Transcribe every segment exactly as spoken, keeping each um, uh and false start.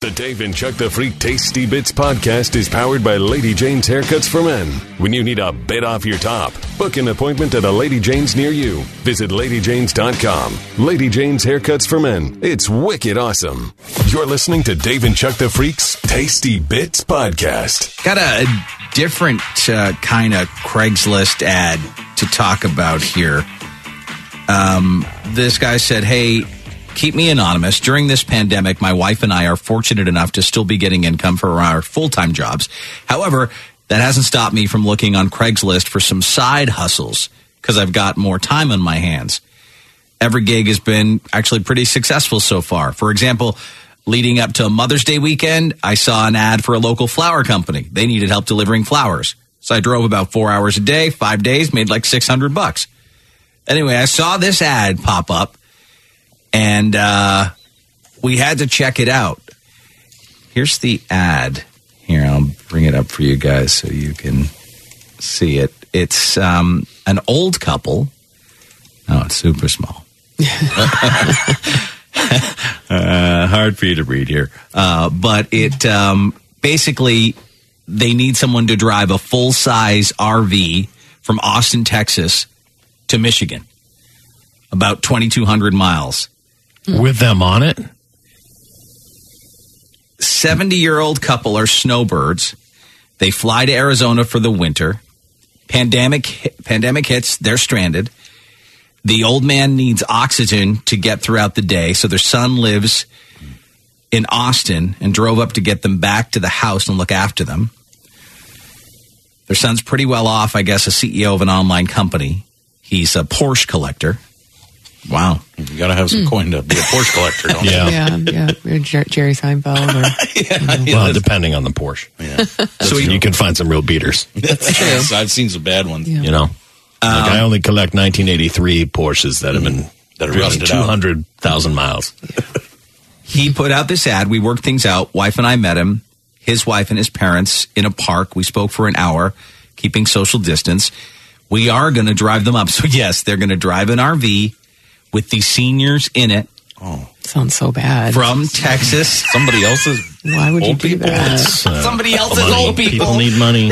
The Dave and Chuck the Freak Tasty Bits podcast is powered by Lady Jane's Haircuts for Men. When you need a bit off your top, book an appointment at a Lady Jane's near you. Visit lady janes dot com. Lady Jane's Haircuts for Men. It's wicked awesome. You're listening to Dave and Chuck the Freak's Tasty Bits podcast. Got a different uh, kind of Craigslist ad to talk about here. Um, this guy said, hey, keep me anonymous. During this pandemic, my wife and I are fortunate enough to still be getting income for our full-time jobs. However, that hasn't stopped me from looking on Craigslist for some side hustles because I've got more time on my hands. Every gig has been actually pretty successful so far. For example, leading up to Mother's Day weekend, I saw an ad for a local flower company. They needed help delivering flowers. So I drove about four hours a day, five days, made like six hundred bucks. Anyway, I saw this ad pop up. And uh, we had to check it out. Here's the ad. Here, I'll bring it up for you guys so you can see it. It's um, an old couple. Oh, it's super small. uh, hard for you to read here. Uh, but it um, basically, they need someone to drive a full-size R V from Austin, Texas to Michigan. About twenty-two hundred miles. With them on it? seventy-year-old couple are snowbirds. They fly to Arizona for the winter. Pandemic pandemic hits. They're stranded. The old man needs oxygen to get throughout the day, so their son lives in Austin and drove up to get them back to the house and look after them. Their son's pretty well off, I guess, a C E O of an online company. He's a Porsche collector. Wow. You got to have some mm. coin to be a Porsche collector, don't you? Yeah, yeah. yeah. Jer- Jerry Seinfeld. Or, yeah, you know. Well, depending on the Porsche. Yeah. So you can find some real beaters. That's true. I've seen some bad ones. Yeah. You know, um, like I only collect nineteen eighty-three Porsches that have been that are rusted two hundred thousand miles. He put out this ad. We worked things out. Wife and I met him, his wife and his parents in a park. We spoke for an hour, keeping social distance. We are going to drive them up. So, yes, they're going to drive an R V with these seniors in it. Oh, sounds so bad. From Texas. Somebody else's Why would you do people? that? Uh, Somebody else's money. old people. People need money. Yeah,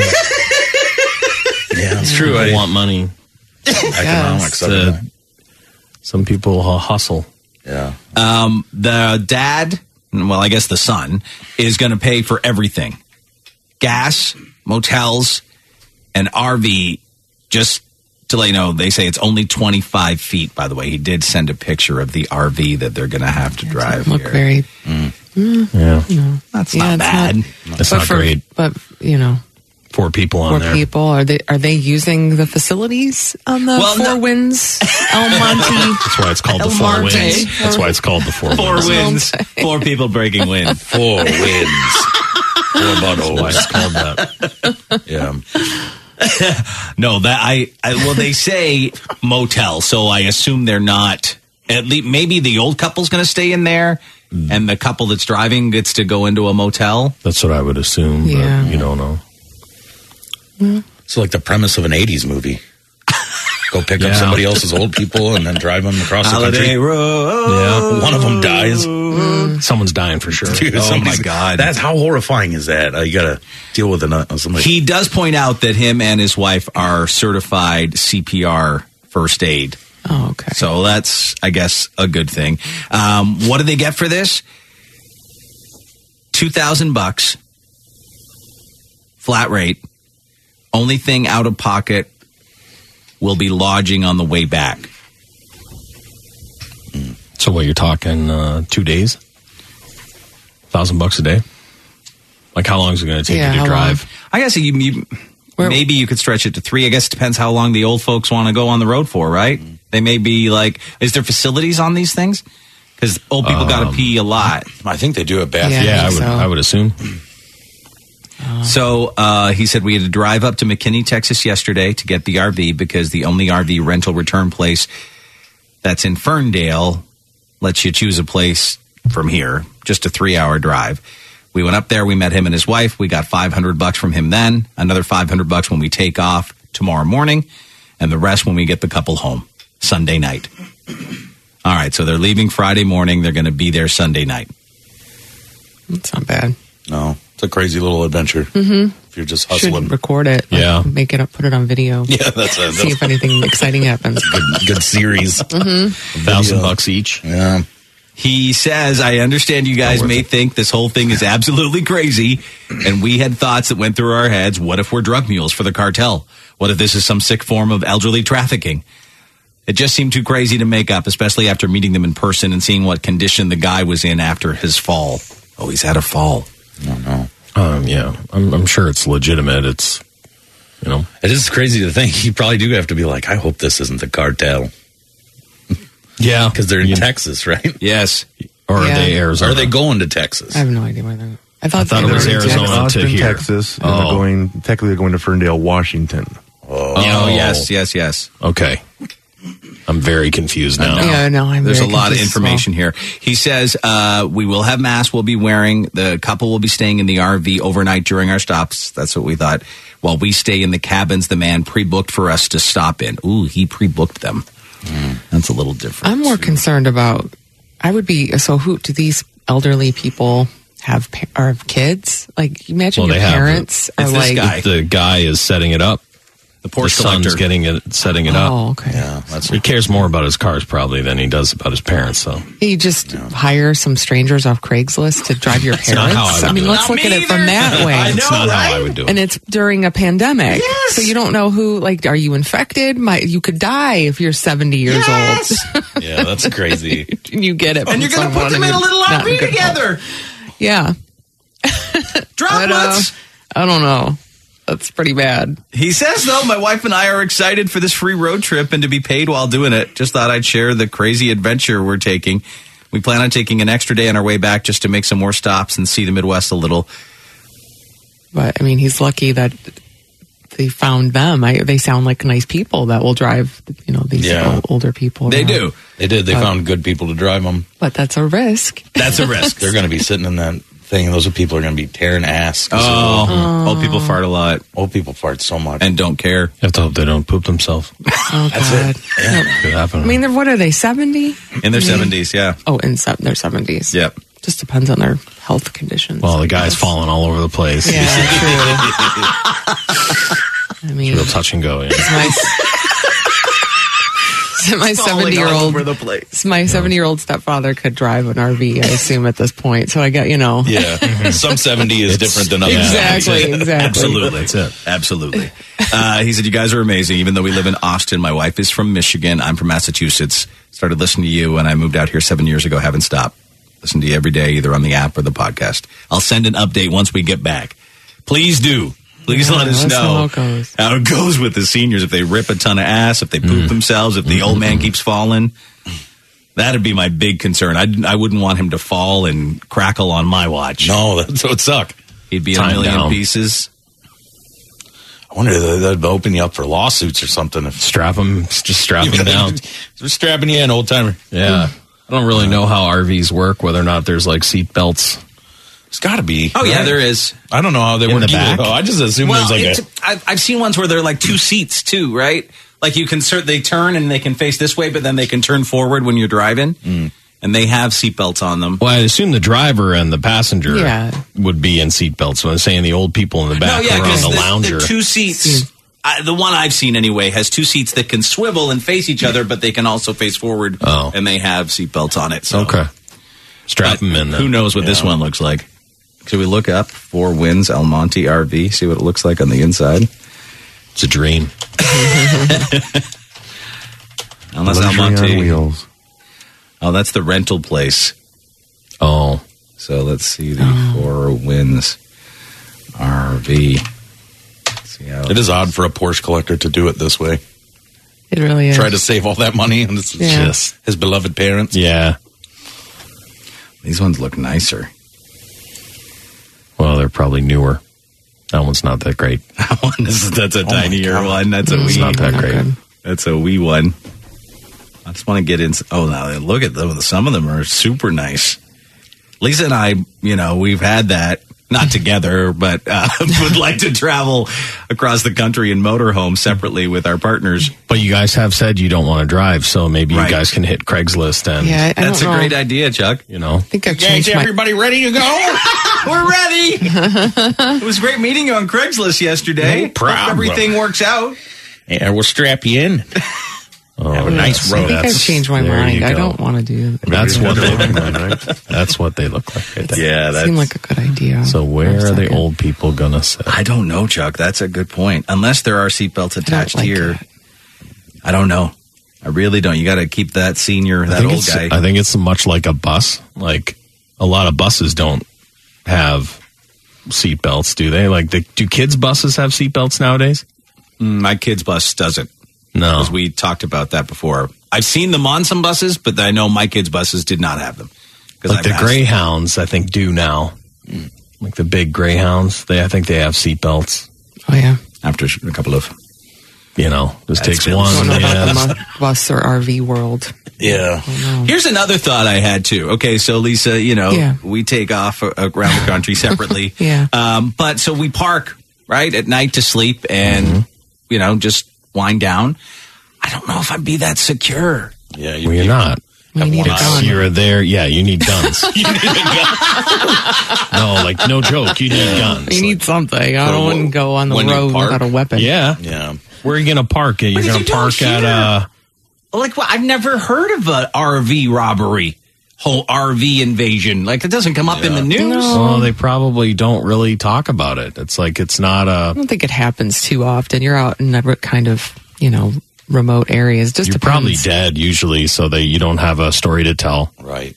it's true. People I want money. Economics. Uh, some people uh, hustle. Yeah. Um, the dad, well, I guess the son, is going to pay for everything. Gas, motels, and R V. Just to let you know, they say it's only twenty-five feet, by the way. He did send a picture of the R V that they're going to have to drive look here. very... Mm. Mm, yeah. No. That's yeah, not bad. Not, That's not for, great. But, you know... Four people on Four there. people. Are they are they using the facilities on the well, Four no. Winds? El Monte. That's why it's called El the Four Monte. Winds. That's why it's called the Four, Four Winds. wins. Four people breaking wind. Four wins. Four bottles. That's why it's called that. Yeah. No, that I, I well they say motel, so I assume they're not. At least maybe the old couple's going to stay in there, mm. and the couple that's driving gets to go into a motel. That's what I would assume. Yeah. But you don't know. Well, it's like the premise of an eighties movie. Go pick yeah. up somebody else's old people and then drive them across Holiday the country. Road. Yeah, one of them dies. Mm. Someone's dying for sure. Dude, oh my God! That's how horrifying is that? Uh, you got to deal with an, somebody. He does point out that him and his wife are certified C P R first aid. Oh, okay. So that's, I guess, a good thing. Um, what do they get for this? Two thousand bucks, flat rate. Only thing out of pocket will be lodging on the way back. So what, you're talking uh, two days? Thousand bucks a day? Like how long is it going to take Yeah, you to how drive? long? I guess you, you maybe you could stretch it to three. I guess it depends how long the old folks want to go on the road for, right? They may be like, is there facilities on these things? Because old people um, got to pee a lot. I think they do at bath. Yeah, Yeah, I, I would. so. I would assume. So uh, he said we had to drive up to McKinney, Texas yesterday to get the R V because the only R V rental return place that's in Ferndale lets you choose a place from here, just a three-hour drive. We went up there. We met him and his wife. We got five hundred bucks from him then, another five hundred bucks when we take off tomorrow morning, and the rest when we get the couple home Sunday night. All right, so they're leaving Friday morning. They're going to be there Sunday night. It's not bad. No, it's a crazy little adventure. Mm-hmm. If you're just hustling. Should record it. Like, Yeah. Make it up, put it on video. Yeah, that's a See if anything exciting happens. good, good series. Mm-hmm. A thousand bucks each. Yeah. He says, I understand you guys may think this whole thing is absolutely crazy, and we had thoughts that went through our heads. What if we're drug mules for the cartel? What if this is some sick form of elderly trafficking? It just seemed too crazy to make up, especially after meeting them in person and seeing what condition the guy was in after his fall. Oh, he's had a fall. No, no. Um, yeah, I'm, I'm sure it's legitimate. It's, you know. It is crazy to think. You probably do have to be like, I hope this isn't the cartel. Yeah. Because they're in You- Texas, right? Yes. Or are Yeah. they Or Arizona? are they going to Texas? I have no idea where they're. I thought, I thought they it was were in Arizona. Texas. to Austin, here. Texas, and Oh. they're going technically they're going to Ferndale, Washington. Oh. Oh, yes, yes, yes. Okay. I'm very confused now. Yeah, no, I'm There's a very lot of confused as well. information here. He says uh, we will have masks we'll be wearing. The couple will be staying in the R V overnight during our stops. That's what we thought. While we stay in the cabins the man pre-booked for us to stop in. Ooh, he pre-booked them. That's a little different. I'm more concerned about. I would be so. Who do these elderly people have? pa- Or have kids? Like, imagine Well, your they have. parents It's are this like. guy. The guy is setting it up. The The Porsche son's collector. getting it, setting it up. Oh, okay. Yeah, that's He cares more about his cars probably than he does about his parents. So You just hire some strangers off Craigslist to drive your That's not parents. how I would I mean, do it. let's Not look me at it from either. that way. I know, that's not right? how I would do it. And it's during a pandemic. Yes. So you don't know who, like, are you infected? My, you could die if you're seventy years Yes. old. yeah, that's crazy. and you get it. And you're going to put them in a little R V together. Yeah. Droplets. But, uh, I don't know. That's pretty bad. He says, though, my wife and I are excited for this free road trip and to be paid while doing it. Just thought I'd share the crazy adventure we're taking. We plan on taking an extra day on our way back just to make some more stops and see the Midwest a little. But I mean, he's lucky that they found them. I, they sound like nice people that will drive, you know, these Yeah. old, older people. They around. do. They did. They Uh, found good people to drive them. But that's a risk. That's a risk. They're going to be sitting in that thing, and those people are going to be tearing ass. 'cause Oh, old people fart a lot old people fart so much. and don't care. you have to hope they don't poop themselves. Oh, That's God. it. Yeah. Could happen. I mean, they're, what are they, seventy? In their seventies, yeah. Oh, in se- their seventies. Yep. Just depends on their health conditions. well, the I guy's guess. falling all over the place. Yeah, true. I mean, Real touch and go. Yeah. my my seventy year old the place. my seventy year old stepfather could drive an R V. I assume at this point. So I got you know. Yeah. Some seventy is different than others. Exactly. Exactly. Absolutely. That's it. Absolutely. Uh, he said, you guys are amazing. Even though we live in Austin, my wife is from Michigan. I'm from Massachusetts. Started listening to you when I moved out here seven years ago. Haven't stopped. Listen to you every day, either on the app or the podcast. I'll send an update once we get back. Please do. Please Yeah, let us let us know know how it goes. how it goes with the seniors. If they rip a ton of ass, if they poop themselves, if the old man keeps falling. That'd be my big concern. I I wouldn't want him to fall and crackle on my watch. No, that's what would suck. He'd be in a Time million down. pieces. I wonder if they'd open you up for lawsuits or something. If Strap them, just strap them down. They're strapping you in, old timer. Yeah. I don't really know how R Vs work, whether or not there's like seat belts. It's got to be. Oh, yeah, right? there is. I don't know how they In work the either. back? Oh, I just assume Well, there's like it's, a. I've, I've seen ones where they're like two seats too, right? Like you can cert, they turn and they can face this way, but then they can turn forward when you're driving, and they have seatbelts on them. Well, I assume the driver and the passenger Yeah. would be in seat belts. So I'm saying the old people in the back no, yeah, are on because the the, lounger. the two seats. I, the one I've seen anyway has two seats that can swivel and face each other, but they can also face forward, Oh. and they have seatbelts on it. So. Okay. Strap But them in then. Who knows what this Yeah. one looks like? Should we look up Four Winds El Monte R V, see what it looks like on the inside? It's a dream. Unless El Luxury on Monte. wheels. Oh, that's the rental place. Oh. So let's see the Four Winds R V. Let's see how It is odd for a Porsche collector to do it this way. It really is. Try to save all that money, and this is Yeah. just his beloved parents. Yeah. These ones look nicer. Well, they're probably newer. That one's not that great. That one is that's a my tinier God. one. That's a It's wee. not that Not great. good. That's a wee one. I just want to get in. Oh, now look at them. Some of them are super nice. Lisa and I, you know, we've had that. not together, but uh, would like to travel across the country in motorhome separately with our partners. But you guys have said you don't want to drive, so maybe Right. you guys can hit Craigslist and, Yeah, I That's a don't know. great idea, Chuck. you know. I think I've changed my. everybody ready to go? We're ready. It was great meeting you on Craigslist yesterday. No problem. Hope everything works out. And we'll strap you in. Oh, Have a nice yeah, I road. think I've changed my there you mind. I go. don't want to do that. That's what they look Right, like. right? That's what they look like. Right there. Yeah, Seemed like a good idea. So for where a are the second. old people gonna sit? I don't know, Chuck. That's a good point. Unless there are seatbelts I don't attached like here. it. I don't know. I really don't. You got to keep that senior, I that think old it's, guy. I think it's much like a bus. Like a lot of buses don't have seat belts, do they? Like, the, do kids' buses have seat belts nowadays? Mm, my kid's bus doesn't. No. Because we talked about that before. I've seen them on some buses, but I know my kids' buses did not have them. 'Cause Like I've the asked- Greyhounds, I think, do now. Like the big Greyhounds, they I think they have seat belts. Oh yeah. After a couple of. You know, just That's takes been- I one. don't know about yeah. the mu- bus or R V world. Yeah. Here's another thought I had too. Okay, so Lisa, you know, Yeah. we take off uh, around the country separately. Yeah. Um, but so we park right at night to sleep and Mm-hmm. you know just wind down. I don't know if I'd be that secure. Yeah. You, Well, you're you- not. You need a It's, gun. you're there. Yeah, you need guns. You need a gun. No, like, no joke. You need guns. You need something. I So wouldn't go on the when you road park- without a weapon. Yeah. Yeah. Where are you going to park? You're But going you to don't park at hear- uh Like well, I've never heard of a R V robbery, whole R V invasion. Like it doesn't come up in the news. No. Well, they probably don't really talk about it. It's like it's not I a. don't think it happens too often. You're out in a kind of, you know, remote areas. Just You're depends. probably dead usually, so that you don't have a story to tell. Right.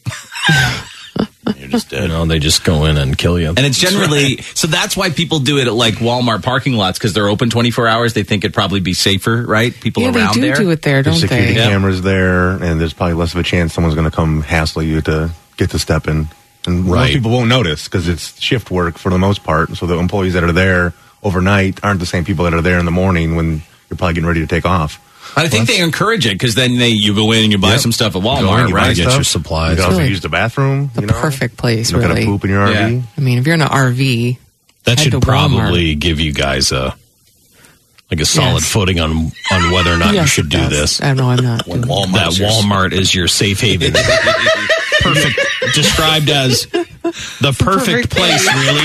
You're just You dead. know, they just go in and kill you. And it's generally so that's why people do it at like Walmart parking lots because they're open twenty-four hours. They think it'd probably be safer, right? People Yeah, they around do there. do it there, There's don't security they? Yeah. cameras there, and there's probably less of a chance someone's going to come hassle you to get to step in. And Right. most people won't notice because it's shift work for the most part. So the employees that are there overnight aren't the same people that are there in the morning when you're probably getting ready to take off. I think they encourage it because then they you go in and you buy Yep. some stuff at Go in, Walmart, you buy right? get stuff. your supplies. You can also Really use the bathroom. The you know? perfect place, You don't really. gotta poop in your Yeah. R V. I mean, if you're in an R V, That head should to probably give you guys a like a solid Yes. footing on on whether or not you yes, should it do does. this. I know I'm not. When doing Walmart That Walmart is your safe haven. Perfect, described as the perfect, perfect place. Really,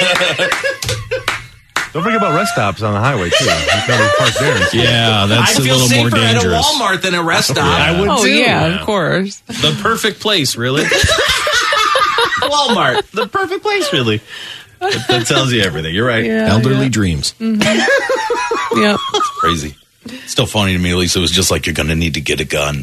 Don't forget about rest stops on the highway too. You can always park there. And see. yeah, that's I a feel little more safer at a dangerous. Walmart than a rest stop. I would Oh too. yeah, Yeah. of course. The perfect place, really. Walmart, the perfect place, really. That, that tells you everything. You're right. Yeah, Elderly yeah. dreams. Yeah. crazy. Still funny to me, Lisa. It was just like you're going to need to get a gun.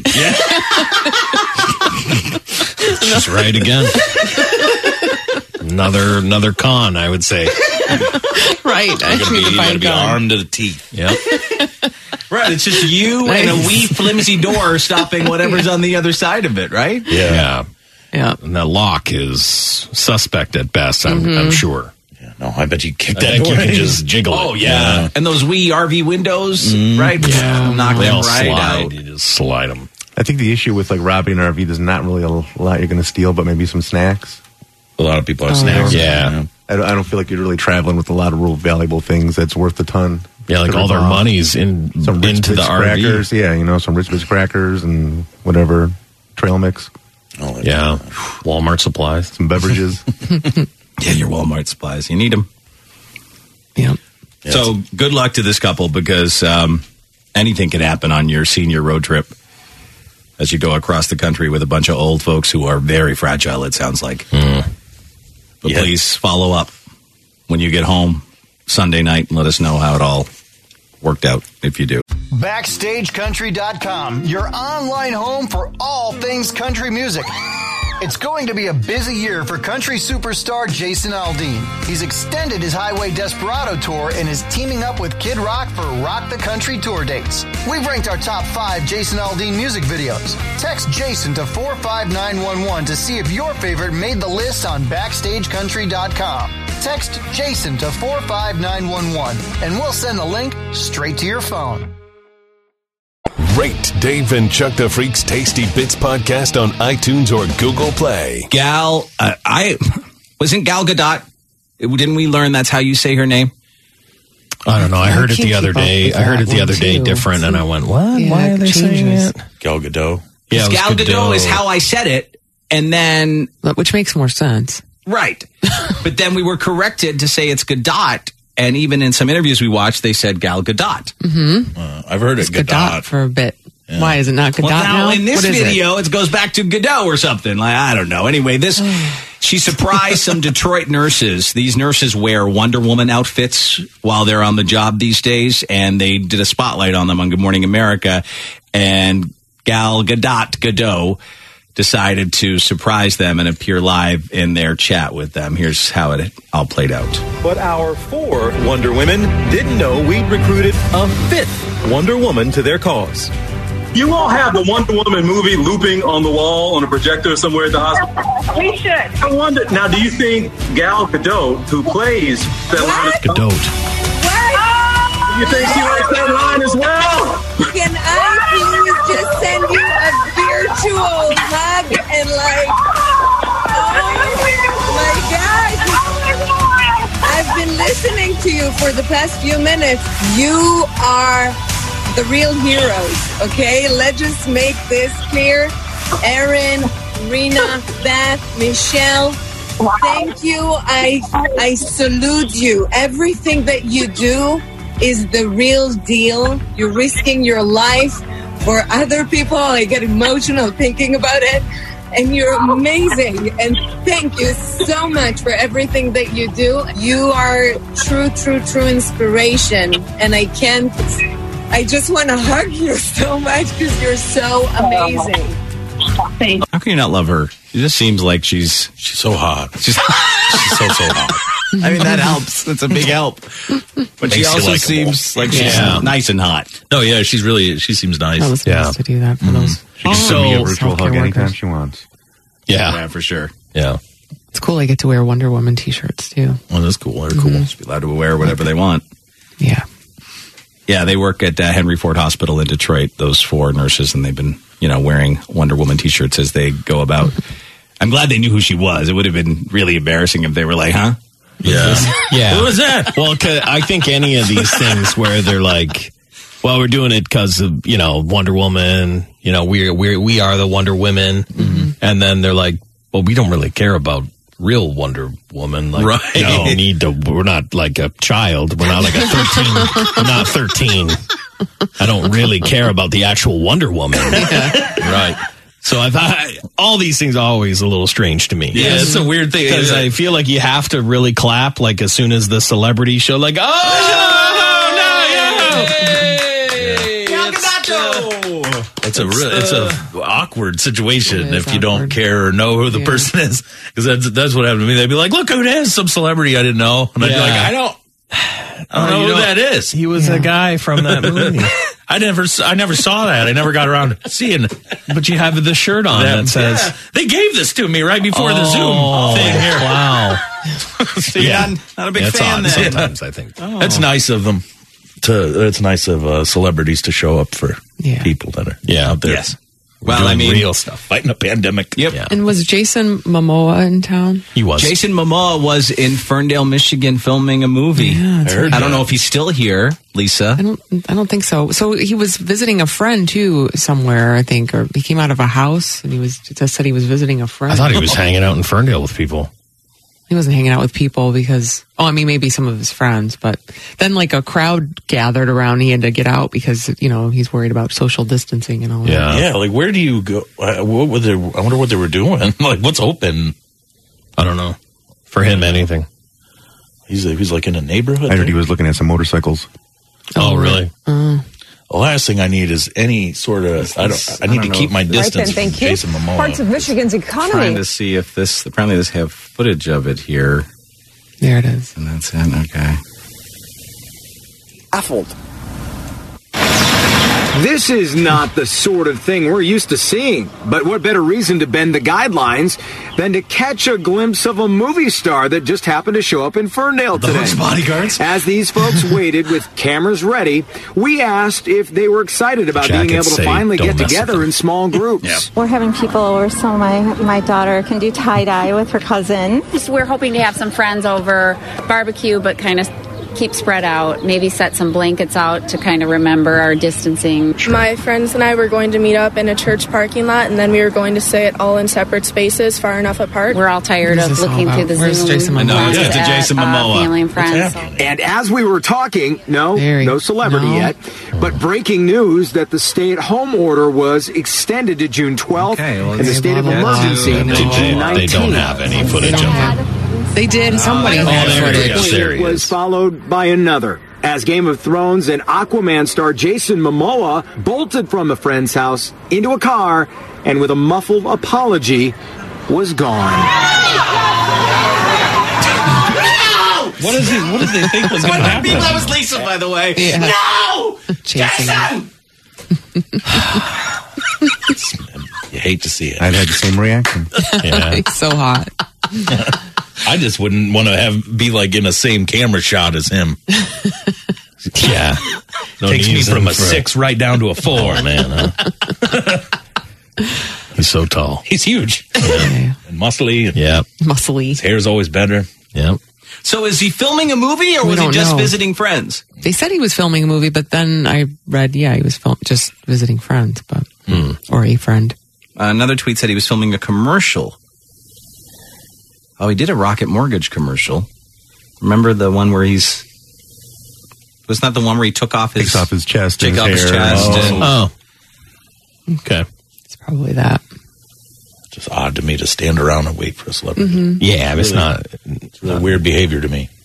She's right again. another another con, I would say. Right. I You're just need to going find to a be gun. armed to the teeth. Yep. Right. It's just you and a Nice. wee flimsy door stopping whatever's on the other side of it, right? Yeah. Yeah. And that lock is suspect at best, I'm, I'm sure. Yeah, no, I bet you kick I that think door you can in. just jiggle it. Oh, yeah. And those wee R V windows, right? Yeah. Knock They them all right slide. out. You just slide them. I think the issue with like robbing an R V, there's not really a lot you're going to steal, but maybe some snacks. A lot of people have Oh, snacks. yeah. I don't, I don't feel like you're really traveling with a lot of real valuable things that's worth a ton. Yeah, like To all their rip off. money's in Some Ritz into the Bits R V. crackers, yeah, you know, some Ritz Bits crackers and whatever trail mix, Oh, Yeah. Walmart supplies. some beverages. Yeah, your Walmart supplies. You need them. Yeah. Yeah, So good luck to this couple because um, anything can happen on your senior road trip as you go across the country with a bunch of old folks who are very fragile, it sounds like. But Yeah. please follow up when you get home Sunday night and let us know how it all worked out if you do. Backstage Country dot com, your online home for all things country music. It's going to be a busy year for country superstar Jason Aldean. He's extended his Highway Desperado tour and is teaming up with Kid Rock for Rock the Country tour dates. We've ranked our top five Jason Aldean music videos. Text Jason to four five nine one one to see if your favorite made the list on Backstage Country dot com. Text Jason to four five nine one one and we'll send the link straight to your phone. Rate Dave and Chuck the Freak's Tasty Bits podcast on iTunes or Google Play. Gal, uh, I wasn't Gal Gadot Didn't we learn that's how you say her name? I don't know. I heard I it can't the other keep up day. with I heard that it the one, other day too. different, and I went, what? Yeah, Why are it they saying changes. it? Gal Gadot. Yeah, it was Gal Gadot Gadot. is how I said it, and then Which makes more sense. right. But then we were corrected to say it's Gadot, and even in some interviews we watched, they said Gal Gadot. Uh, I've heard it. It's Gadot Gadot. for a bit. Why is it not Gadot Well, now, now? in this What is video, it? it goes back to Godot or something. Like I don't know. Anyway, this she surprised some Detroit nurses. These nurses wear Wonder Woman outfits while they're on the job these days, and they did a spotlight on them on Good Morning America. And Gal Gadot Godot decided to surprise them and appear live in their chat with them. Here's how it all played out. But our four Wonder Women didn't know we'd recruited a fifth Wonder Woman to their cause. You all have the Wonder Woman movie looping on the wall on a projector somewhere at the hospital? We should. I wonder, now do you think Gal Gadot, who plays that line, Gadot. What? do you think she likes that line as well? Can I please just send you a virtual hug and like, oh my gosh. I've been listening to you for the past few minutes. You are the real heroes, okay? Let's just make this clear. Erin, Rena, Beth, Michelle, thank you. I I salute you. Everything that you do is the real deal. You're risking your life for other people. I get emotional thinking about it. And you're amazing. And thank you so much for everything that you do. You are true, true, true inspiration. And I can't... I just want to hug you so much because you're so amazing. How can you not love her? She just seems like she's She's so hot. she's. She's so, so hot. I mean, that helps. That's a big help. But she Makes you also likable. seems like she's Yeah. nice and hot. No, yeah, she's really, she seems nice. I was supposed Yeah. to do that for those. She can So- send me a virtual Healthcare hug anytime workers. she wants. Yeah. Yeah, for sure. Yeah. It's cool. I get to wear Wonder Woman t-shirts too. Oh, that's cool. They're cool. Should be allowed to wear whatever they want. Yeah. Yeah, they work at uh, Henry Ford Hospital in Detroit, those four nurses, and they've been, you know, wearing Wonder Woman t-shirts as they go about. I'm glad they knew who she was. It would have been really embarrassing if they were like, huh? Yeah. Yeah. What was that? Well, 'cause I think any of these things where they're like, well, we're doing it because of, you know, Wonder Woman, you know, we're, we're, we are the Wonder Women. Mm-hmm. And then they're like, well, we don't really care about real Wonder Woman. Like, Right. no need to, we're not like a child. We're not like a thirteen. We're not thirteen. I don't really care about the actual Wonder Woman. Right. So I thought all these things are always a little strange to me. Yeah, it's a weird thing. Because I feel like you have to really clap like as soon as the celebrity show, like, oh, no, no, It's a real, it's a awkward situation It is if you don't awkward. care or know who the Yeah. person is, because that's that's what happened to me. They'd be like, "Look who it is, some celebrity I didn't know," and I'd be Yeah. like, "I don't, I don't know you who know, that is." He was a guy from that movie. I never, I never saw that. I never got around to seeing. But you have the shirt on that, says, Yeah. They gave this to me right before the oh, Zoom thing here. Wow. So you're Yeah. not, not a big That's fan odd then. sometimes, I think. That's nice of them. To it's nice of uh, celebrities to show up for Yeah. people that are Yeah. out there. Yes. Well, Doing I mean, real stuff. Fighting a pandemic. Yep. Yeah. And was Jason Momoa in town? He was. Jason Momoa was in Ferndale, Michigan, filming a movie. Yeah, that's I, heard right. I don't know if he's still here, Lisa. I don't. I don't think so. So he was visiting a friend too somewhere, I think, or he came out of a house and he was just said he was visiting a friend. I thought he was hanging out in Ferndale with people. He wasn't hanging out with people because, oh, I mean, maybe some of his friends, but then like a crowd gathered around. He had to get out because, you know, he's worried about social distancing and all that. Yeah. Yeah, like where do you go? Uh, what were they? I wonder what they were doing. Like, what's open? I don't know. For him, anything. He's he's like in a neighborhood. I heard there? he was looking at some motorcycles. Oh, really? Uh, The last thing I need is any sort of. I don't. I need to keep my distance from Jason Momoa. Parts of Michigan's Trying economy. to see if this, apparently this have footage of it here. there it is. And that's it, okay. Baffled. This is not the sort of thing we're used to seeing, but what better reason to bend the guidelines than to catch a glimpse of a movie star that just happened to show up in Ferndale today. Those bodyguards? As these folks waited with cameras ready, we asked if they were excited about being able to finally get together in small groups. Yeah. We're having people over so my, my daughter can do tie-dye with her cousin. We're hoping to have some friends over, barbecue, but kind of keep spread out, maybe set some blankets out to kind of remember our distancing. My friends and I were going to meet up in a church parking lot, and then we were going to sit all in separate spaces far enough apart. We're all tired of looking through the Where's Zoom. Jason Momoa? No, yeah, to Jason Momoa. Uh, family and friends. And as we were talking, no, Very, no celebrity no. yet, but breaking news that the stay-at-home order was extended to June twelfth, Okay, well, and the they state of blah, blah, emergency blah. to They- June They nineteenth. don't have any footage of it. They did. Somebody Oh, had there he footage. is. There he was is. followed by another. As Game of Thrones and Aquaman star Jason Momoa bolted from a friend's house into a car and with a muffled apology was gone. What is he? What did they think was going to happen? That was Lisa, by the way. Yeah. No! Jason. You hate to see it. I'd had the same reaction. Yeah. It's so hot. I just wouldn't want to have be like in a same camera shot as him. Yeah. No Takes me knees from in a for- six right down to a four. Oh, man. Huh? He's so tall. He's huge Yeah. and muscly. And Yeah. Muscly. his hair's always better. Yeah. So is he filming a movie, or We was he don't just know. visiting friends? They said he was filming a movie, but then I read, yeah, he was film- just visiting friends, but or a friend. Uh, another tweet said he was filming a commercial. Oh, he did a Rocket Mortgage commercial. Remember the one where he's... Was not the one where he took off his... Takes off his chest. Take and off his hair. chest. Oh. And, Oh. Okay. It's probably that. Just odd to me to stand around and wait for a celebrity. Mm-hmm. Yeah, it's Really? not. It's really weird behavior to me.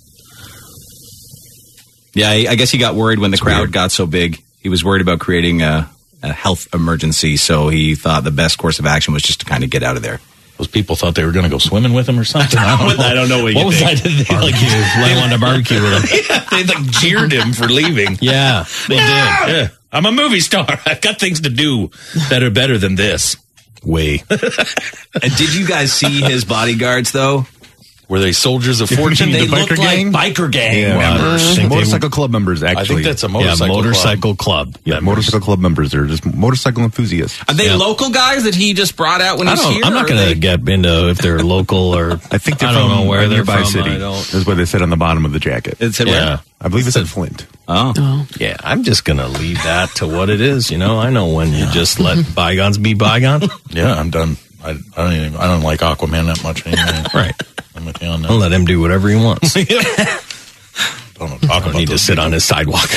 yeah, I I guess he got worried when the crowd got so big. He was worried about creating a, a health emergency, so he thought the best course of action was just to kind of get out of there. Those people thought they were going to go swimming with him or something. I don't know. I don't know what What you was think. I? Did they like Barbecue. They wanted to barbecue with him. yeah, they like jeered him for leaving. Yeah, they did. Yeah, I'm a movie star. I've got things to do that are better than this. Way. And did you guys see his bodyguards, though? Were they soldiers of fortune? They The biker looked like gang? biker gang Yeah. members. I think they- Motorcycle club members, actually. I think that's a Yeah, motorcycle. motorcycle club. Yeah, motorcycle club members. They're just motorcycle enthusiasts. Are they Yeah. local guys that he just brought out when I he's don't, here? I'm not or going they- to get into if they're local or I think they're I don't from know where a they're nearby from. city. I don't. That's what they said on the bottom of the jacket. It said Yeah. where? I believe it said Flint. Oh. Oh. Yeah, I'm just going to leave that to what it is. You know, I know when you just let bygones be bygones. Yeah, I'm done. I, I don't even. I don't like Aquaman that much anyway. Right. I'm with you on that. I'll let him do whatever he wants. don't know, talk I about don't need to those sit on his sidewalk.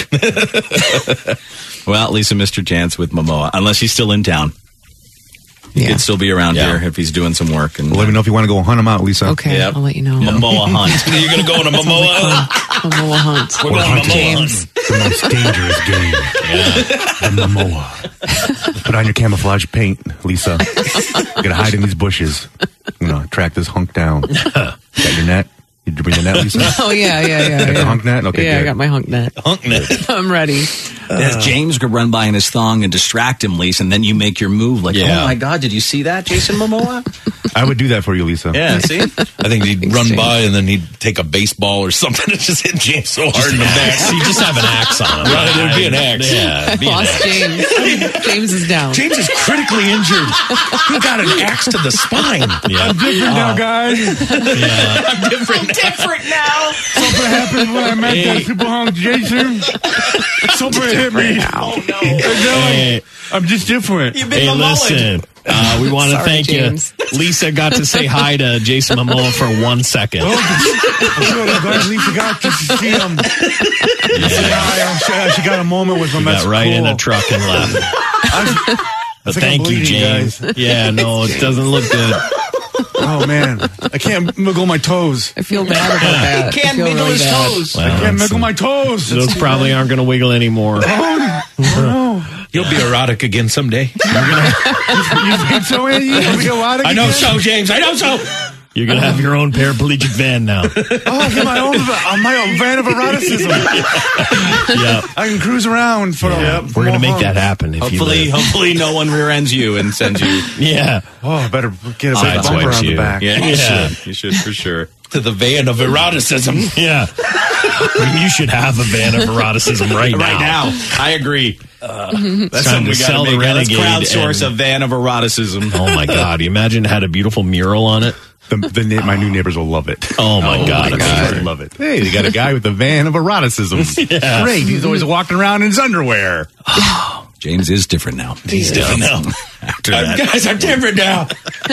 Well, at least a Mister Chance with Momoa, unless he's still in town. He Yeah. could still be around Yeah. here if he's doing some work. And Well, let me know if you want to go hunt them out, Lisa. Okay, Yep. I'll let you know. Momoa hunt. You're gonna go on a Momoa. Momoa hunt. We're going on a Momoa James. hunt. The most dangerous game. The Momoa. Put on your camouflage paint, Lisa. You're gonna hide in these bushes. You know, track this hunk down. Got your net? Did you bring the net, Lisa? Oh yeah, yeah, yeah. Got the yeah. hunk net? Okay, yeah, I good. got my hunk net. Hunk net. I'm ready. As James could run by in his thong and distract him, Lisa, and then you make your move like, Yeah. oh my God, did you see that, Jason Momoa? I would do that for you, Lisa. Yeah, see? I think he'd run Exchange. by and then he'd take a baseball or something and just hit James so hard in the back. You just have an axe on him. Right, there'd be an axe. Yeah, it'd be an Lost axe. James. James is down. James is critically injured. He got an axe to the spine. Yeah. I'm different now, guys. Yeah. I'm different. Different now. Something happened when I met Hey. that super hunk Jason. Something hit me. Oh, no. Hey, I'm just different. You've been hey Momoa'd. listen. Uh, we want to Sorry, thank James. you. Lisa got to say hi to Jason Momoa for one second. I'm good. I'm glad Lisa got to see him. Yeah. She, she got a moment with him. She That's got right cool. in a truck and left. I, But think I'm thank you, bleeding, James. guys. Yeah, no, it doesn't look good. oh man, I can't wiggle my toes. I feel bad about that. Can't I feel wiggle really his bad. toes. Well, I can't it's- wiggle my toes. Those probably aren't going to wiggle anymore. Oh no! You'll be erotic again someday. You think so, Andy? You be erotic I know again? so, James. I know so. You're going to have your own paraplegic van now. Oh, I get my own, uh, my own van of eroticism. Yeah. I can cruise around for yeah. a We're going to make that happen. If hopefully, you hopefully no one rear ends you and sends you. Yeah. Oh, I better get a big bumper on the back. Yeah, yeah. You should. You should, for sure. To the van of eroticism. Yeah. I mean, you should have a van of eroticism right now. Right now. I agree. Uh, that's Trying something to we sell got the to make. Let's Renegade crowdsource and- a van of eroticism. Oh, my God. You imagine it had a beautiful mural on it? The, the na- my new neighbors will love it. Oh, my oh God. My God. I love it. Hey, they got a guy with a van of eroticism. Yeah. Great. He's always walking around in his underwear. Oh, James is different now. He's yeah. different now. After that. Guys, I'm different now.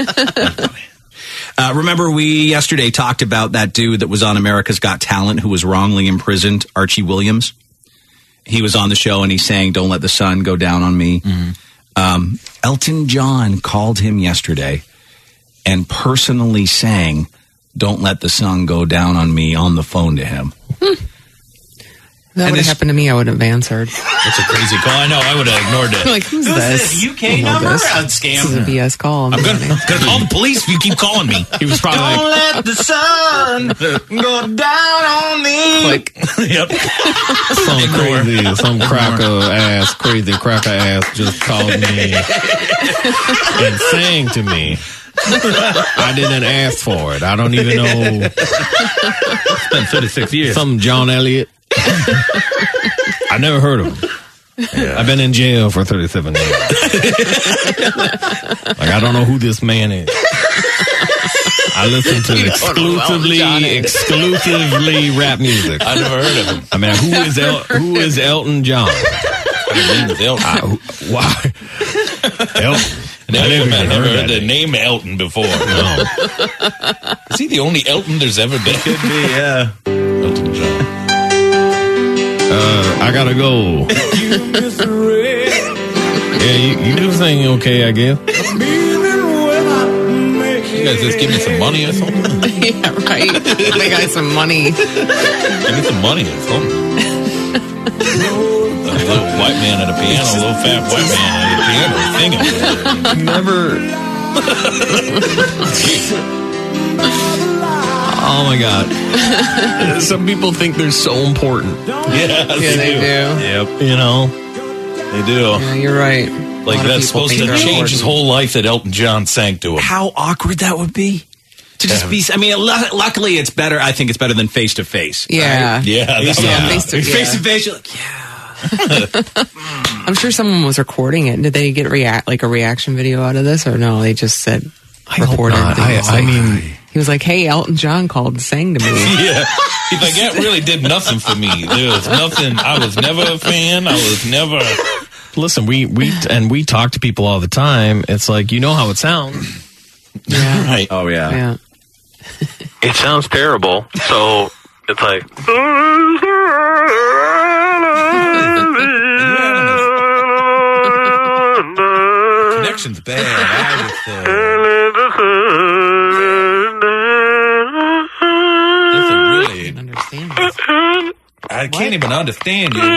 Uh, remember, we yesterday talked about that dude that was on America's Got Talent who was wrongly imprisoned, Archie Williams. He was on the show and he sang, "Don't Let the Sun Go Down on Me." Mm-hmm. Um, Elton John called him yesterday and personally sang, "Don't Let the Sun Go Down on Me" on the phone to him. Hmm. If that would have happened to me, I would have answered. That's a crazy call. I know. I would have ignored it. Like, who's, who's this? this? U K number? This. A scam. This is a B S call. I'm, I'm going to call the police if you keep calling me. He was probably Don't like, let the sun go down on me. Like, yep. some crazy, some cracker ass, crazy cracker ass just called me and sang to me. I didn't ask for it. I don't even know. It's been thirty-six years. Some John Elliott. I never heard of him. Yeah. I've been in jail for thirty-seven years. Like, I don't know who this man is. I listen to exclusively, exclusively rap music. I never heard of him. I mean, who is El- who is Elton John? His name is Elton. I, why? Elton. I never, I never heard the name Elton before. No. Is he the only Elton there's ever been? Could be, yeah. Elton John. Uh, I gotta go. Yeah, you, you do sing okay, I guess. You guys just give me some money or something? Yeah, right. They got some money. Give me some money or something. A little white man at a piano, a little fat white man at a piano singing. Never. Oh my God. Some people think they're so important. Yeah, yeah, they, they do. do. Yep. You know, they do. Yeah, you're right. Like, that's supposed to change important. His whole life that Elton John sang to him. How awkward that would be. To just be, I mean, luckily it's better. I think it's better than face to face. Yeah. Right? Yeah. Face yeah. Face to face, yeah. face, you're like, yeah. I'm sure someone was recording it. Did they get react like a reaction video out of this, or no? They just said I reported. Hope not. I, I mean, he was like, "Hey, Elton John called and sang to me." Yeah, he's like, that really did nothing for me. There was nothing. I was never a fan. I was never. Listen, we we and we talk to people all the time. It's like, you know how it sounds. Yeah. Right. Oh yeah. Yeah. It sounds terrible. So it's like. Connection's bad. I just, uh, really, I can't understand this. I can't even understand you.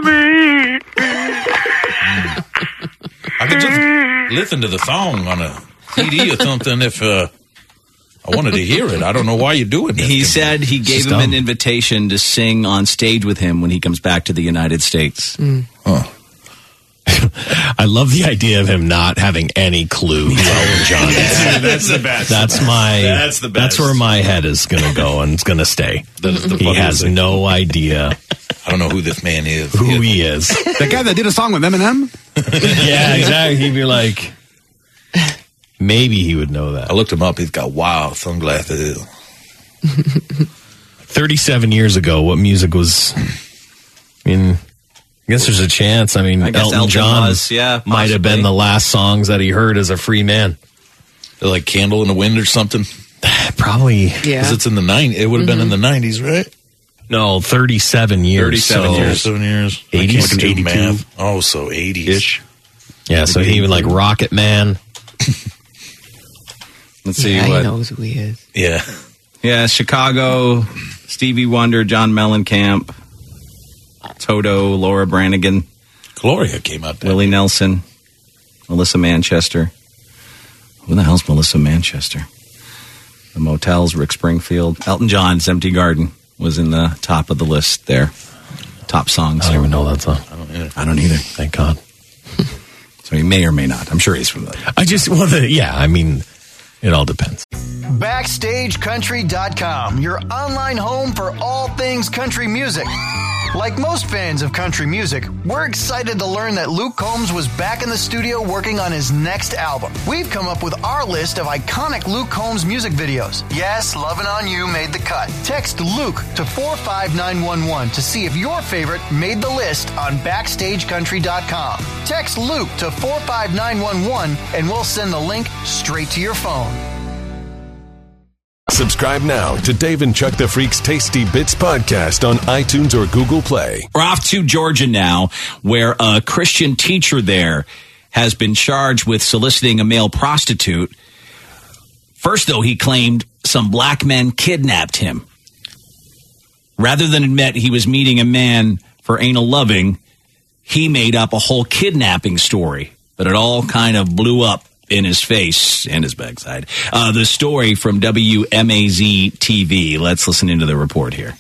I could just listen to the song on a C D or something if uh, I wanted to hear it. I don't know why you're doing this. He said he gave him an invitation to sing on stage with him when he comes back to the United States. Mm. Huh. I love the idea of him not having any clue who Elton John is. That's the best. That's my. That's the best. That's where my head is going to go and it's going to stay. That is the He has thing. no idea I don't know who this man is. who he is. The guy that did a song with Eminem? Yeah, exactly. He'd be like, maybe he would know that. I looked him up. He's got wild sunglasses. thirty-seven years ago, what music was. I mean, I guess there's a chance. I mean, I guess Elton, Elton John was, yeah, might have been possibly. the last songs that he heard as a free man. They're like Candle in the Wind or something. Probably. Yeah. Because it's in the nine. It would have been in the nineties, right? No, thirty-seven years. thirty-seven so years. Seven years. eighty, I can't do eighty-two. math. Oh, so eighties-ish. Yeah, so he would like Rocket Man. Let's see Yeah, what. he knows who he is. Yeah. Yeah, Chicago, Stevie Wonder, John Mellencamp, Toto, Laura Branigan, Gloria came out there. Willie Nelson, Melissa Manchester. Who the hell's Melissa Manchester? the motels, Rick Springfield. Elton John's Empty Garden was in the top of the list there. Top songs. I don't even know that song. I don't either. I don't either. Thank God. So he may or may not. I'm sure he's familiar. I just, well, the, yeah, I mean, it all depends. Backstage Country dot com, your online home for all things country music. Like most fans of country music, we're excited to learn that Luke Combs was back in the studio working on his next album. We've come up with our list of iconic Luke Combs music videos. Yes, Lovin' On You made the cut. Text Luke to four five nine one one to see if your favorite made the list on Backstage Country dot com. Text Luke to four five nine one one and we'll send the link straight to your phone. Subscribe now to Dave and Chuck the Freak's Tasty Bits podcast on iTunes or Google Play. We're off to Georgia now, where a Christian teacher there has been charged with soliciting a male prostitute. First, though, he claimed some black men kidnapped him. Rather than admit he was meeting a man for anal loving, he made up a whole kidnapping story. But it all kind of blew up in his face and his backside. Uh, the story from W M A Z T V. Let's listen into the report here.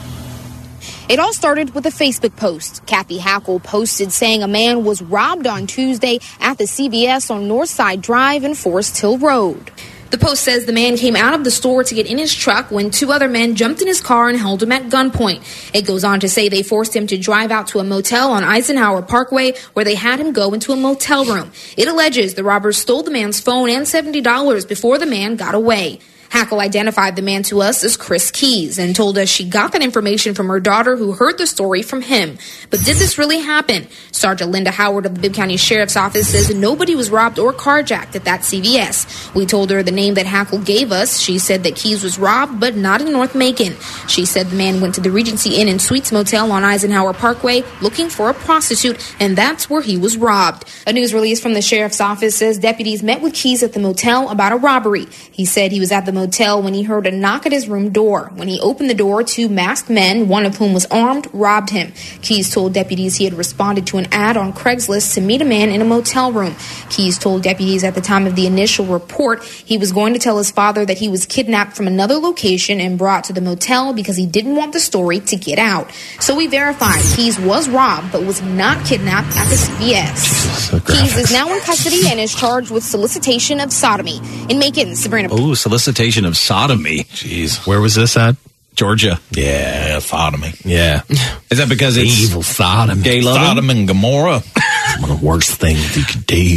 It all started with a Facebook post. Kathy Hackle posted saying a man was robbed on Tuesday at the C V S on Northside Drive and Forest Hill Road. The post says the man came out of the store to get in his truck when two other men jumped in his car and held him at gunpoint. It goes on to say they forced him to drive out to a motel on Eisenhower Parkway where they had him go into a motel room. It alleges the robbers stole the man's phone and seventy dollars before the man got away. Hackle identified the man to us as Chris Keys and told us she got that information from her daughter who heard the story from him. But did this really happen? Sergeant Linda Howard of the Bibb County Sheriff's Office says nobody was robbed or carjacked at that C V S. We told her the name that Hackle gave us. She said that Keys was robbed, but not in North Macon. She said the man went to the Regency Inn and Suites Motel on Eisenhower Parkway looking for a prostitute, and that's where he was robbed. A news release from the Sheriff's Office says deputies met with Keys at the motel about a robbery. He said he was at the motel when he heard a knock at his room door. When he opened the door, two masked men, one of whom was armed, robbed him. Keys told deputies he had responded to an ad on Craigslist to meet a man in a motel room. Keys told deputies at the time of the initial report he was going to tell his father that he was kidnapped from another location and brought to the motel because he didn't want the story to get out. So we verified Keys was robbed but was not kidnapped at the C V S. So Keys is now in custody and is charged with solicitation of sodomy. In Macon, Sabrina. Oh, solicitation of sodomy. Jeez. Where was this at? Georgia. Yeah, sodomy. Yeah. Is that because it's evil sodomy? Gay loving? Sodom and Gomorrah. One of the worst things you could do.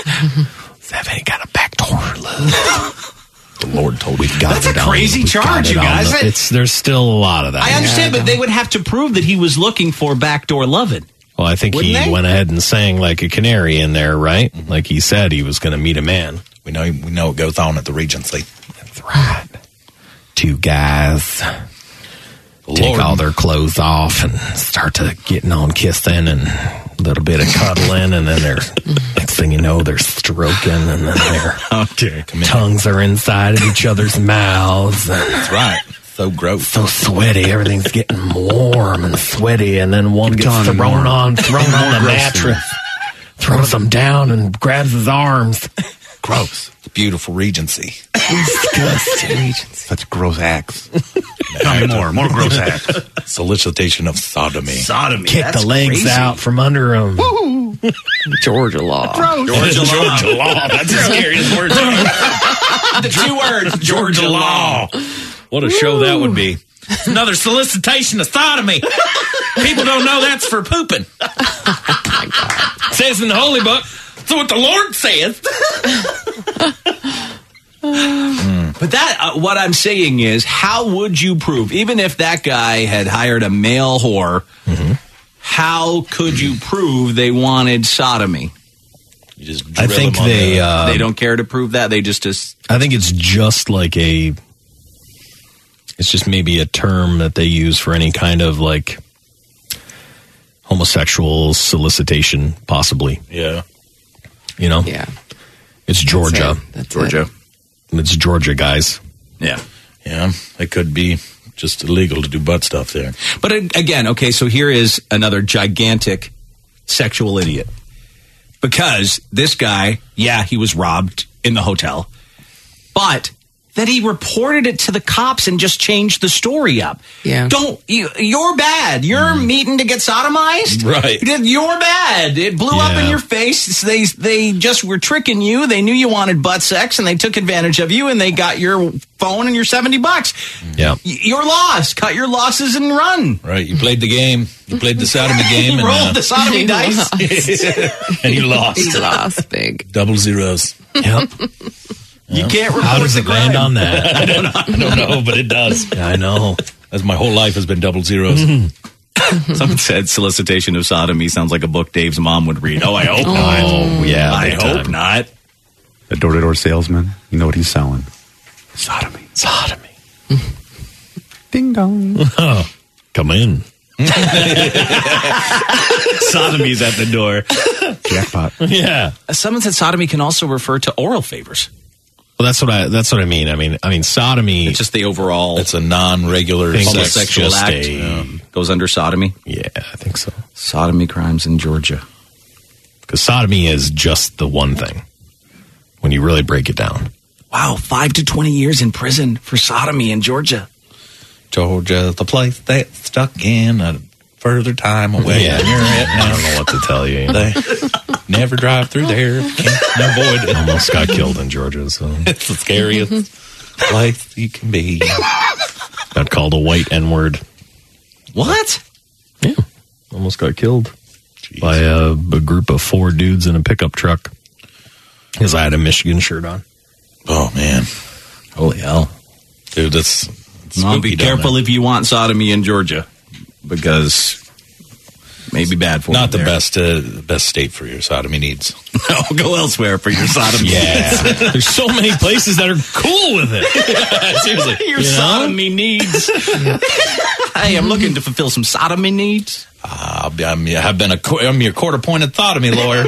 That ain't got a back door, love. The Lord told me. That's a crazy charge, you guys. The, it's there's still a lot of that. I understand, yeah, but they would have to prove that he was looking for backdoor loving. Well, I think Wouldn't he they? went ahead and sang like a canary in there, right? Like he said he was going to meet a man. We know we know what goes on at the Regency. That's right. Two guys Lord. take all their clothes off and start to getting on kissing and a little bit of cuddling, and then they're next thing you know they're stroking, and then their okay. tongues are inside of each other's mouths. And That's right. So gross. So sweaty. Everything's getting warm and sweaty, and then one gets Done thrown more. on, thrown on the Gross. mattress, throws him down, and grabs his arms. Gross. It's a beautiful Regency. Disgusting. Such gross acts. Tell me more. More gross acts. Solicitation of sodomy. Sodomy. Kick That's the legs crazy. out from under him. Georgia law. Georgia law. Georgia law. That's the scariest word. The two words. Georgia law. What a show that would be. It's another solicitation of sodomy. People don't know that's for pooping. Says in the Holy Book. That's what the Lord says. But that, uh, what I'm saying is, how would you prove, even if that guy had hired a male whore, mm-hmm. how could you prove they wanted sodomy? You just I think they the, uh, they don't care to prove that. They just, just I think it's just like a. It's just maybe a term that they use for any kind of like homosexual solicitation, possibly. Yeah. You know? Yeah. It's Georgia. That's it. That's Georgia. it. It's Georgia, guys. Yeah. Yeah. It could be just illegal to do butt stuff there. But again, okay, so here is another gigantic sexual idiot. Because this guy, yeah, he was robbed in the hotel. But that he reported it to the cops and just changed the story up. Yeah. Don't, you, you're bad. You're mm. meeting to get sodomized. Right. You're bad. It blew yeah. up in your face. They, they just were tricking you. They knew you wanted butt sex and they took advantage of you and they got your phone and your seventy bucks. Yeah. You're lost. Cut your losses and run. Right. You played the game. You played the sodomy game. You and, rolled uh, the sodomy dice. And you lost. He lost big. Double zeros. Yep. You yep. can't report How does the it crime. land on that? I don't know. I don't know, but it does. Yeah, I know. As my whole life has been double zeros. Mm-hmm. Someone said solicitation of sodomy sounds like a book Dave's mom would read. Oh, I hope oh, not. Oh, yeah. I hope time. not. The door-to-door salesman, you know what he's selling? Sodomy. Sodomy. Ding dong. Oh, come in. Sodomy's at the door. Jackpot. Yeah. Someone said sodomy can also refer to oral favors. Well, that's what I. That's what I mean. I mean, I mean, sodomy. It's just the overall. It's a non-regular Thing, sex. homosexual just act. a- Yeah. Goes under sodomy. Yeah, I think so. Sodomy crimes in Georgia. Because sodomy is just the one thing. When you really break it down. Wow, five to twenty years in prison for sodomy in Georgia. Georgia's the place that's stuck in a further time away. Yeah. Than you're at I now. don't know what to tell you. you know? They never drive through there. Can't avoid it. Almost got killed in Georgia, so It's the scariest place you can be. got called a white N-word. What? Yeah, almost got killed by a, a group of four dudes in a pickup truck because I had a Michigan shirt on. Oh, man. Holy hell. Dude, that's... that's Well, be spooky down careful there. if you want sodomy in Georgia, because maybe bad for Not you the there. best uh, best state for your sodomy needs. No, go elsewhere for your sodomy. Yeah, there's so many places that are cool with it. Seriously. Your You know? sodomy needs. Hey, I'm looking to fulfill some sodomy needs. Uh, I'm, I've been a, qu- I'm your court-appointed sodomy lawyer.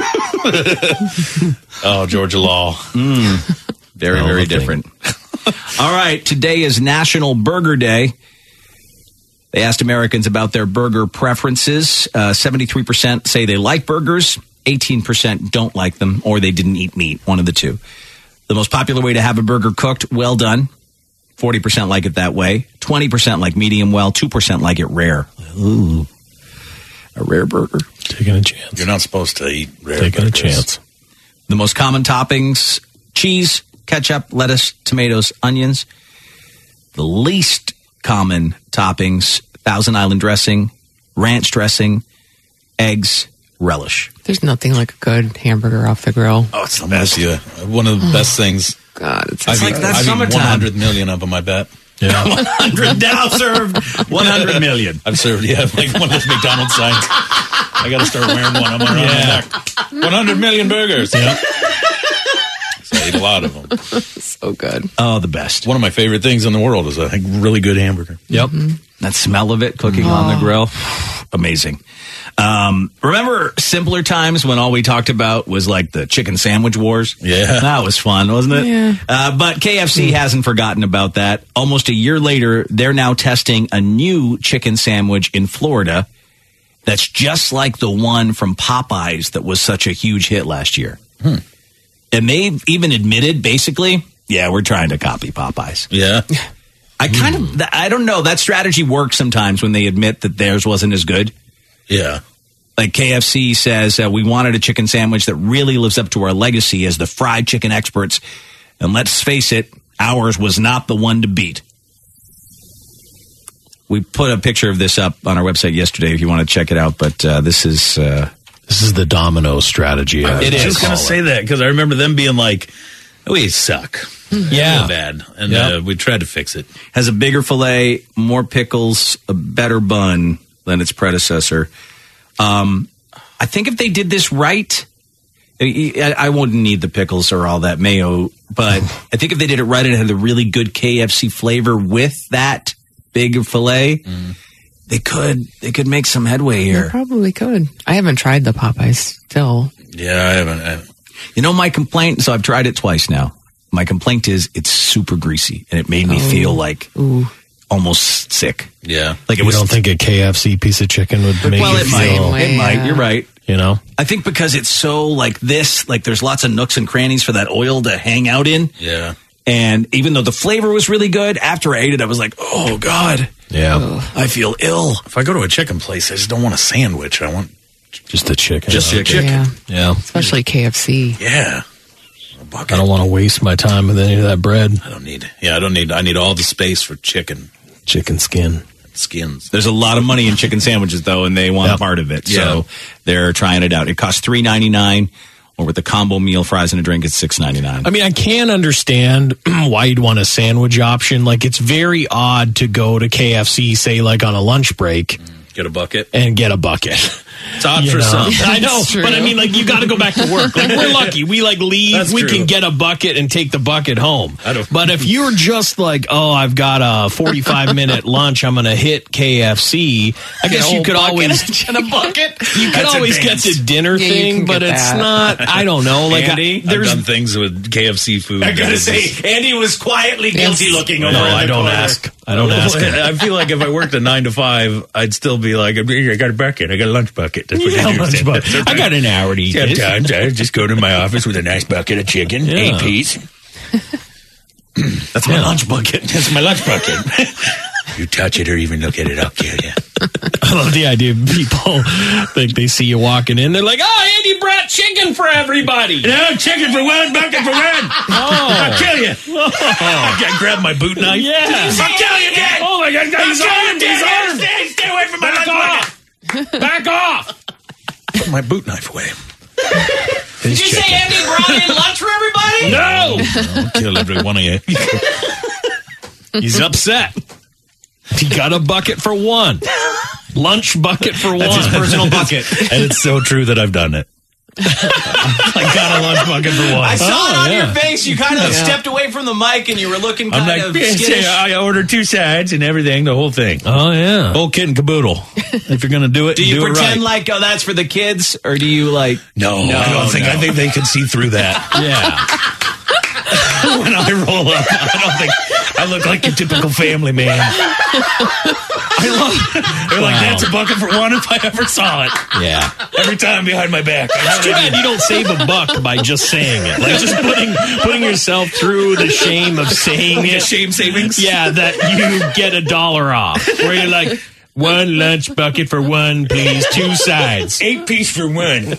Oh, Georgia law. Mm, very, No, very nothing. different. All right, today is National Burger Day. They asked Americans about their burger preferences. Uh, seventy-three percent say they like burgers, eighteen percent don't like them, or they didn't eat meat, one of the two. The most popular way to have a burger cooked, well done. forty percent like it that way. twenty percent like medium well. two percent like it rare. Ooh. A rare burger. Taking a chance. You're not supposed to eat rare Taking burgers. a chance. The most common toppings, cheese, ketchup, lettuce, tomatoes, onions. The least common toppings, Thousand Island dressing, ranch dressing, eggs, relish. There's nothing like a good hamburger off the grill. Oh, it's the I'm with you. One of the best things. God, it's I've just like eaten, that I've eaten summertime. one hundred million of them, I bet. Yeah. one hundred now served one hundred million. I've served, yeah, like one of those McDonald's signs. I got to start wearing one. I'm around Yeah. my neck. one hundred million burgers. Yep. So I ate a lot of them. so good. Oh, the best. One of my favorite things in the world is a really good hamburger. Yep. That smell of it cooking on the grill, amazing. Um, remember simpler times when all we talked about was like the chicken sandwich wars? Yeah. That was fun, wasn't it? Yeah. Uh, but K F C hasn't forgotten about that. Almost a year later, they're now testing a new chicken sandwich in Florida that's just like the one from Popeyes that was such a huge hit last year. Hmm. And they've even admitted, basically, yeah, we're trying to copy Popeyes. Yeah. I kind of, I don't know. That strategy works sometimes when they admit that theirs wasn't as good. Yeah. Like K F C says, uh, we wanted a chicken sandwich that really lives up to our legacy as the fried chicken experts. And let's face it, ours was not the one to beat. We put a picture of this up on our website yesterday if you want to check it out. But uh, this is... Uh, This is the domino strategy. I as was I just going call to it. say that because I remember them being like, we suck. Yeah. Real bad. And Yep. uh, we tried to fix it. has a bigger filet, more pickles, a better bun than its predecessor. Um, I think if they did this right, I, I wouldn't need the pickles or all that mayo, but I think if they did it right and had the really good K F C flavor with that big filet, Mm. they could they could make some headway They here. probably could. I haven't tried the Popeyes still. Yeah, I haven't. I haven't. You know, my complaint, so I've tried it twice now. My complaint is it's super greasy, and it made me Oh. feel like Ooh. almost sick. Yeah. Like it You was. don't think a K F C piece of chicken would make well, you it might. feel, It might. You're right. you know? I think because it's so like this, like there's lots of nooks and crannies for that oil to hang out in. Yeah. And even though the flavor was really good, after I ate it, I was like, oh, God. Yeah. I feel ill. If I go to a chicken place, I just don't want a sandwich. I want just the chicken. Just the chicken. Yeah. Yeah. Especially K F C. Yeah. I don't want to waste my time with any of that bread. I don't need. Yeah, I don't need. I need all the space for chicken. Chicken skin. Skins. There's a lot of money in chicken sandwiches, though, and they want Yep. a part of it. Yeah. So they're trying it out. It costs three ninety-nine, or with the combo meal, fries, and a drink, it's six ninety-nine. I mean, I can understand why you'd want a sandwich option. Like, it's very odd to go to K F C, say, like on a lunch break, Get a bucket. and get a bucket. It's odd You for know? some. I know, That's true. but I mean, like, you got to go back to work. Like, we're lucky. We, like, leave. That's we true. can get a bucket and take the bucket home. I don't- But if you're just like, oh, I've got a forty-five minute lunch, I'm going to hit K F C, I guess you could always... and a bucket. You could That's always advanced. get the dinner Yeah, you thing, can but get it's that. not, I don't know. Like, Andy, I, I've there's... done things with K F C food. I gotta that say, is- Andy was quietly guilty Yes. looking No, over in the I don't corner. ask. I don't ask it. I feel like if I worked a nine to five, I'd still be like, I got a bucket. I got a lunch bucket. That's what Yeah, I do. lunch bucket. I got an hour to eat this. Sometimes I just go to my office with a nice bucket of chicken, Yeah. eight piece. That's my lunch bucket. That's my lunch bucket. You touch it or even look at it, I'll kill you. I love the idea of people think they see you walking in. They're like, oh, Andy brought chicken for everybody. No, chicken for one, bucket for one. Oh. I'll kill you. I grab my boot knife. Yeah. I'll kill you, Dad. Oh, my God. He's armed. He's armed. Stay, stay away from my Back lunch off. bucket. Back off. Put my boot knife away. Did you say Andy brought in lunch for everybody? No. I'll kill every one of you. He's upset. He got a bucket for one. Lunch bucket for one. That's his personal bucket. And it's so true that I've done it. I got a lunch bucket for one. I saw Oh, it on yeah. your face. You kind of Yeah. stepped away from the mic and you were looking I'm kind like, of "Yeah, skittish. I ordered two sides and everything, the whole thing. Oh, yeah. Whole kit and caboodle. If you're going to do it, Do you do it pretend right. like, oh, that's for the kids? Or do you like... No, No, I don't think. no. I think they can see through that. Yeah. When I roll up, I don't think I look like your typical family man. I love. They're like, Wow. that's a bucket for one if I ever saw it. Yeah. Every time behind my back. I It's too bad you don't save a buck by just saying it. Like, just putting putting yourself through the shame of saying Like a it. shame savings. Yeah, that you get a dollar off. Where you're like, one lunch bucket for one, please. Two sides. Eight piece for one.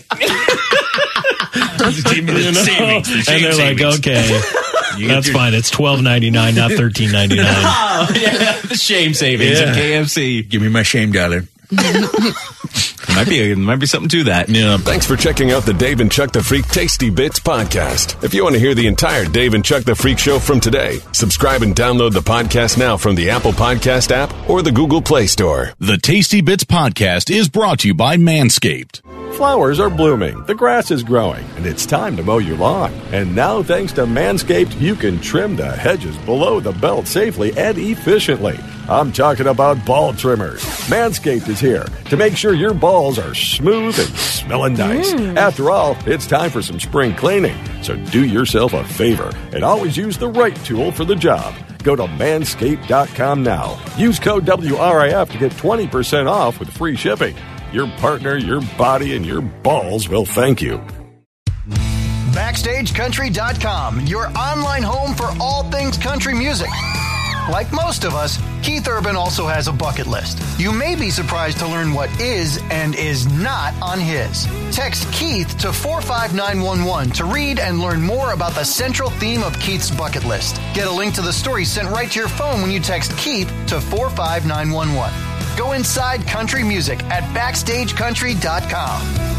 Give me the You know? savings, the And shame they're savings. like, okay, You that's get your- fine. It's twelve ninety nine, not thirteen ninety nine. Oh, yeah, the shame savings Yeah. at K F C. Give me my shame dollar. There might be, there might be something to that. Yeah. Thanks for checking out the Dave and Chuck the Freak Tasty Bits podcast. If you want to hear the entire Dave and Chuck the Freak show from today, subscribe and download the podcast now from the Apple Podcast app or the Google Play Store. The Tasty Bits podcast is brought to you by Manscaped. Flowers are blooming, the grass is growing, and it's time to mow your lawn. And now, thanks to Manscaped, you can trim the hedges below the belt safely and efficiently. I'm talking about ball trimmers. Manscaped is here to make sure your balls are smooth and smelling nice. After all, it's time for some spring cleaning. So do yourself a favor and always use the right tool for the job. Go to manscaped dot com now. Use code W R I F to get twenty percent off with free shipping. Your partner, your body, and your balls will thank you. Backstage Country dot com, your online home for all things country music. Like most of us, Keith Urban also has a bucket list. You may be surprised to learn what is and is not on his. Text Keith to four five nine one one to read and learn more about the central theme of Keith's bucket list. Get a link to the story sent right to your phone when you text Keith to four five nine one one. Go inside country music at Backstage Country dot com.